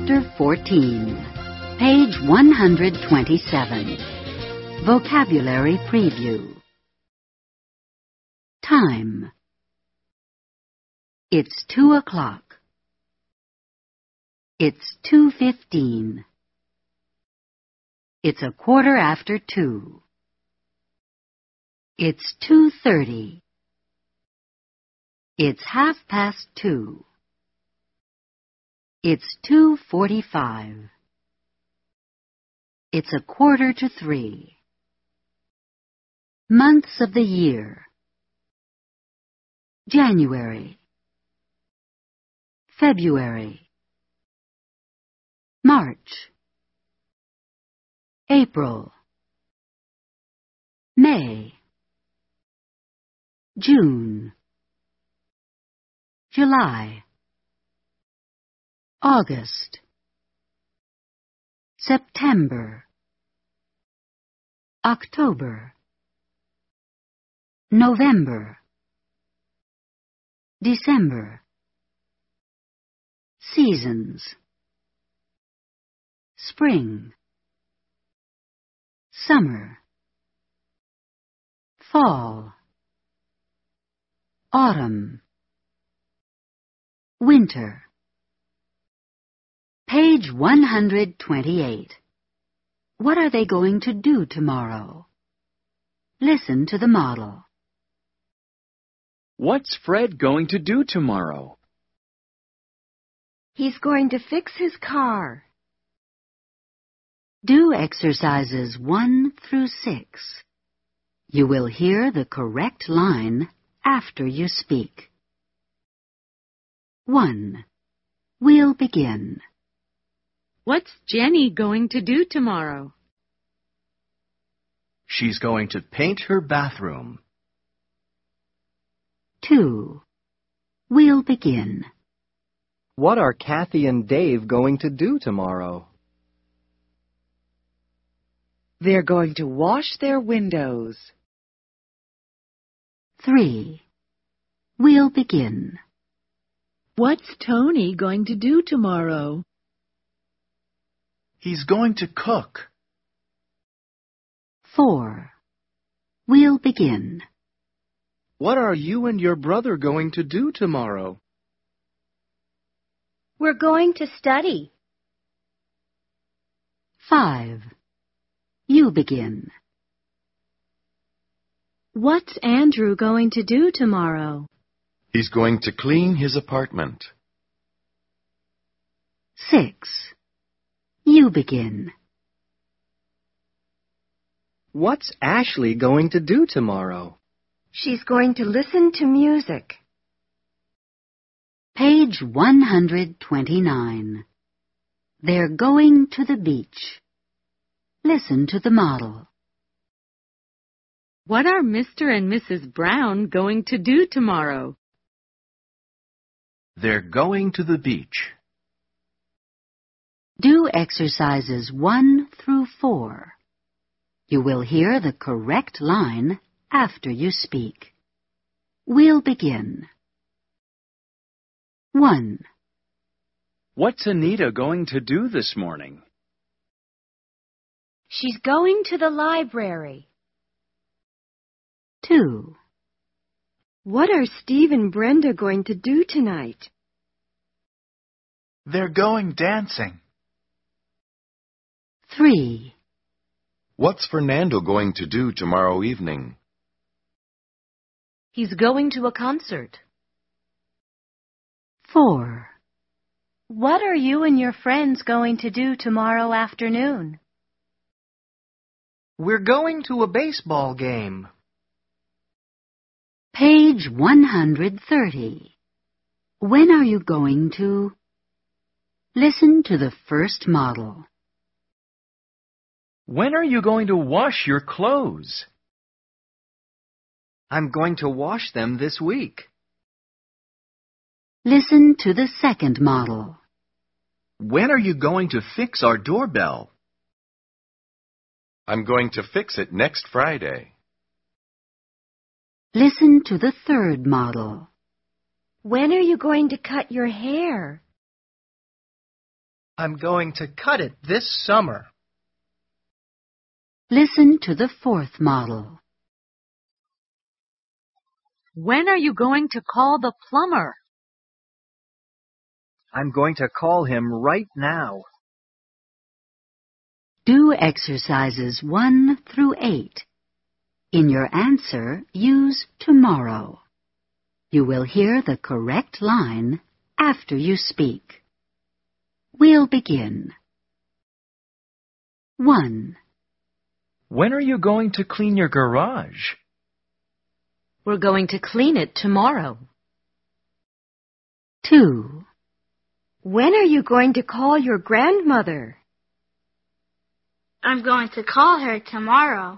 Chapter 14, page 127. Vocabulary Preview. Time. It's 2 o'clock. It's 2:15. It's 2:15. It's 2:30. It's 2:30. It's 2:45. It's 2:45. Months of the year. January, February, March, April, May, June, July, August, September, October, November, December. Seasons. Spring, summer, fall, autumn, winter. Page 128. What are they going to do tomorrow? Listen to the model. What's Fred going to do tomorrow? He's going to fix his car. Do exercises 1 through 6. You will hear the correct line after you speak. 1. We'll begin. What's Jenny going to do tomorrow? She's going to paint her bathroom. 2. We'll begin. What are Kathy and Dave going to do tomorrow? They're going to wash their windows. 3. We'll begin. What's Tony going to do tomorrow? He's going to cook. 4. We'll begin. What are you and your brother going to do tomorrow? We're going to study. 5. You begin. What's Andrew going to do tomorrow? He's going to clean his apartment. 6. You begin. What's Ashley going to do tomorrow? She's going to listen to music. Page 129. They're going to the beach. Listen to the model. What are Mr. and Mrs. Brown going to do tomorrow? They're going to the beach. Do exercises 1 through 4. You will hear the correct line after you speak. We'll begin. 1. What's Anita going to do this morning? She's going to the library. 2. What are Steve and Brenda going to do tonight? They're going dancing. 3. What's Fernando going to do tomorrow evening? He's going to a concert. 4. What are you and your friends going to do tomorrow afternoon? We're going to a baseball game. Page 130. When are you going to? Listen to the first model. When are you going to wash your clothes? I'm going to wash them this week. Listen to the second model. When are you going to fix our doorbell? I'm going to fix it next Friday. Listen to the third model. When are you going to cut your hair? I'm going to cut it this summer. Listen to the fourth model. When are you going to call the plumber? I'm going to call him right now. Do exercises 1 through 8. In your answer, use tomorrow. You will hear the correct line after you speak. We'll begin. 1. When are you going to clean your garage? We're going to clean it tomorrow. 2. When are you going to call your grandmother? I'm going to call her tomorrow.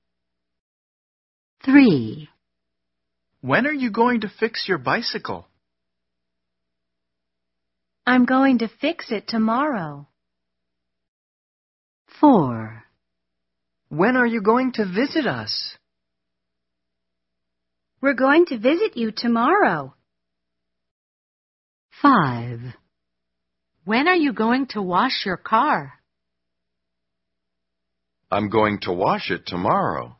3. When are you going to fix your bicycle? I'm going to fix it tomorrow. 4. When are you going to visit us? We're going to visit you tomorrow. 5. When are you going to wash your car? I'm going to wash it tomorrow.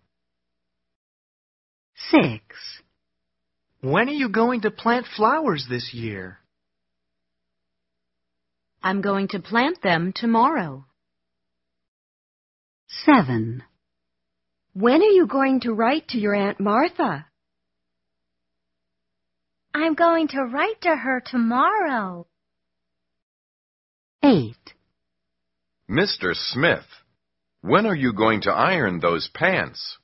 6. When are you going to plant flowers this year? I'm going to plant them tomorrow. 7. When are you going to write to your Aunt Martha? I'm going to write to her tomorrow. 8. Mr. Smith, when are you going to iron those pants?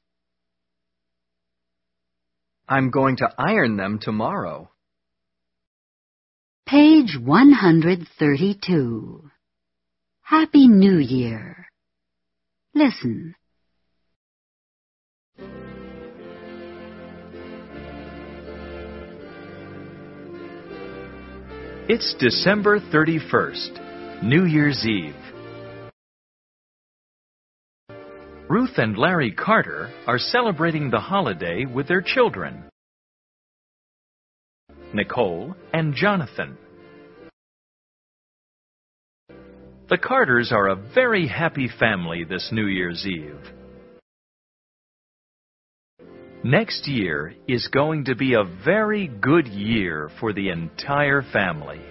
I'm going to iron them tomorrow. Page 132. Happy New Year. Listen. It's December 31st, New Year's Eve. Ruth and Larry Carter are celebrating the holiday with their children, Nicole and Jonathan. The Carters are a very happy family this New Year's Eve. Next year is going to be a very good year for the entire family.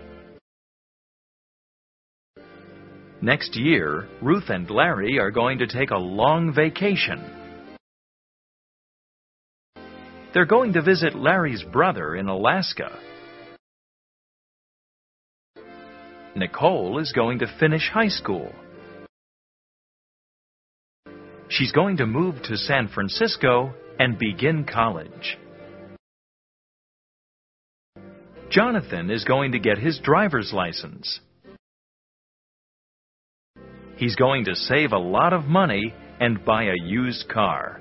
Next year, Ruth and Larry are going to take a long vacation. They're going to visit Larry's brother in Alaska. Nicole is going to finish high school. She's going to move to San Francisco and begin college. Jonathan is going to get his driver's license. He's going to save a lot of money and buy a used car.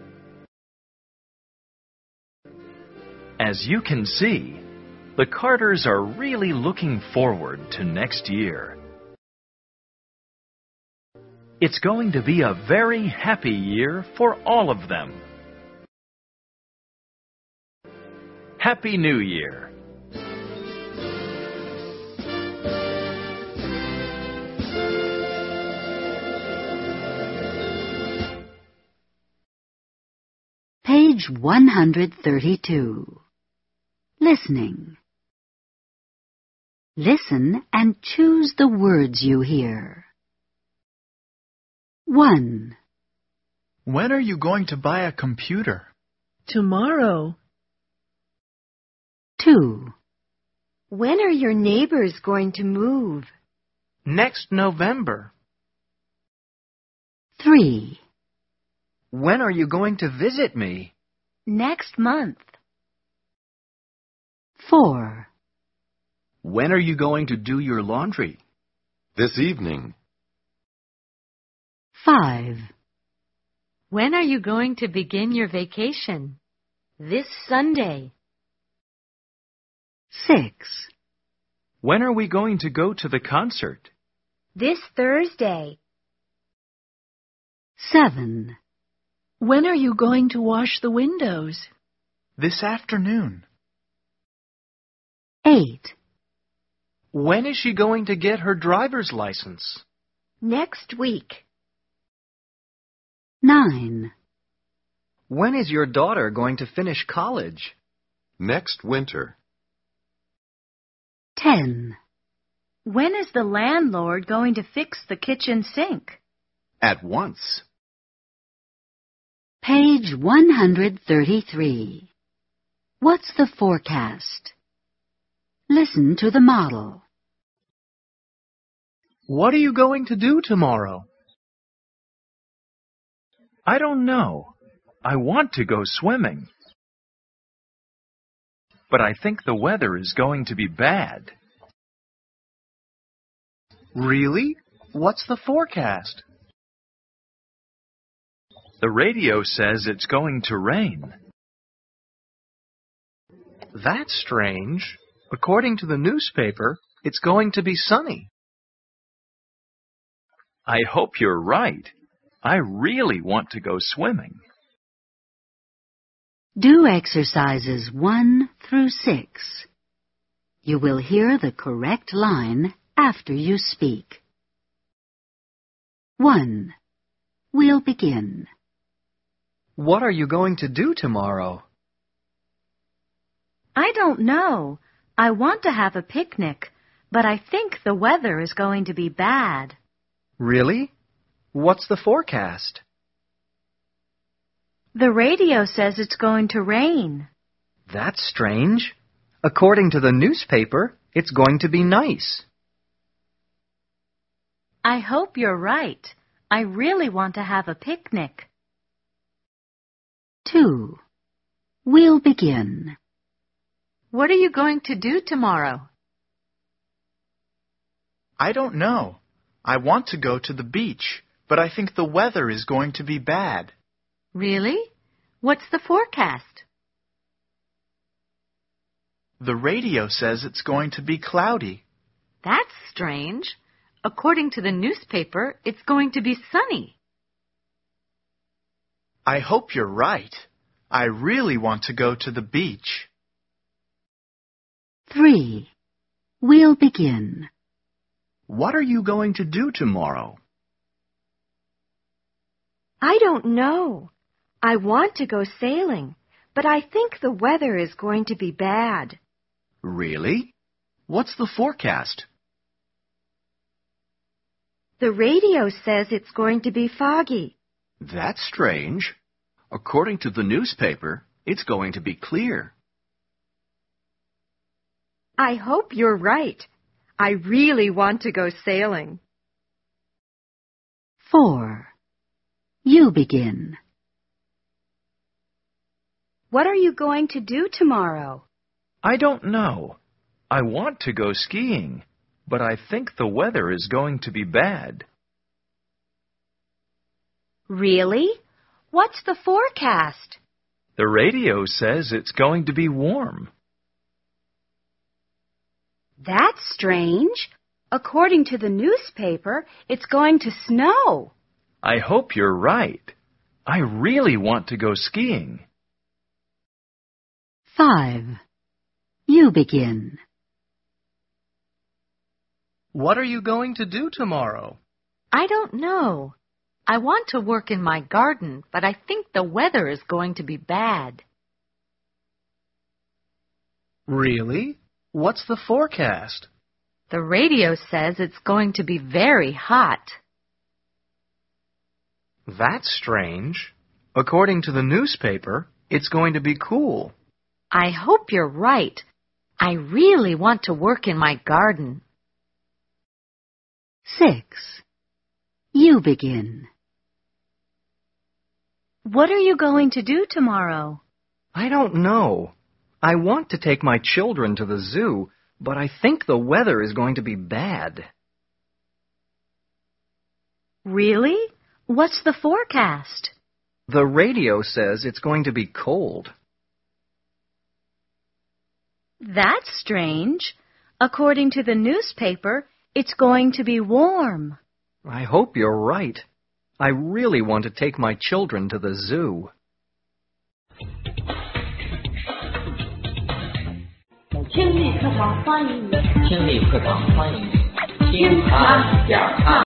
As you can see, the Carters are really looking forward to next year. It's going to be a very happy year for all of them. Happy New Year! Page 132. Listening. Listen and choose the words you hear. 1. When are you going to buy a computer? Tomorrow. 2. When are your neighbors going to move? Next November. 3. When are you going to visit me? Next month. 4. When are you going to do your laundry? This evening. 5. When are you going to begin your vacation? This Sunday. 6. When are we going to go to the concert? This Thursday. 7. When are you going to wash the windows? This afternoon. 8. When is she going to get her driver's license? Next week. 9. When is your daughter going to finish college? Next winter. 10. When is the landlord going to fix the kitchen sink? At once. Page 133. What's the forecast? Listen to the model. What are you going to do tomorrow? I don't know. I want to go swimming. But I think the weather is going to be bad. Really? What's the forecast? The radio says it's going to rain. That's strange. According to the newspaper, it's going to be sunny. I hope you're right. I really want to go swimming. Do exercises 1 through 6. You will hear the correct line after you speak. 1. We'll begin. What are you going to do tomorrow? I don't know. I want to have a picnic, but I think the weather is going to be bad. Really? What's the forecast? The radio says it's going to rain. That's strange. According to the newspaper, it's going to be nice. I hope you're right. I really want to have a picnic. 2. We'll begin. What are you going to do tomorrow? I don't know. I want to go to the beach, but I think the weather is going to be bad. Really? What's the forecast? The radio says it's going to be cloudy. That's strange. According to the newspaper, it's going to be sunny. I hope you're right. I really want to go to the beach. 3. We'll begin. What are you going to do tomorrow? I don't know. I want to go sailing, but I think the weather is going to be bad. Really? What's the forecast? The radio says it's going to be foggy. That's strange. According to the newspaper, it's going to be clear. I hope you're right. I really want to go sailing. 4. You begin. What are you going to do tomorrow? I don't know. I want to go skiing, but I think the weather is going to be bad. Really? What's the forecast? The radio says it's going to be warm. That's strange. According to the newspaper, it's going to snow. I hope you're right. I really want to go skiing. 5. You begin. What are you going to do tomorrow? I don't know. I want to work in my garden, but I think the weather is going to be bad. Really? What's the forecast? The radio says it's going to be very hot. That's strange. According to the newspaper, it's going to be cool. I hope you're right. I really want to work in my garden. 6. You begin. What are you going to do tomorrow? I don't know. I want to take my children to the zoo, but I think the weather is going to be bad. Really? What's the forecast? The radio says it's going to be cold. That's strange. According to the newspaper, it's going to be warm. I hope you're right. I really want to take my children to the zoo. 听力课堂欢迎你， 听力课堂欢迎你，听他一点看。